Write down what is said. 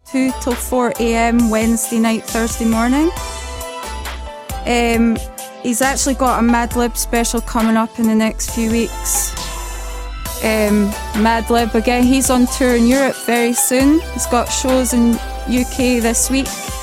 2 till 4 a.m. Wednesday night, Thursday morning. He's actually got a Madlib special coming up in the next few weeks. Madlib, again, he's on tour in Europe very soon. He's got shows in UK this week.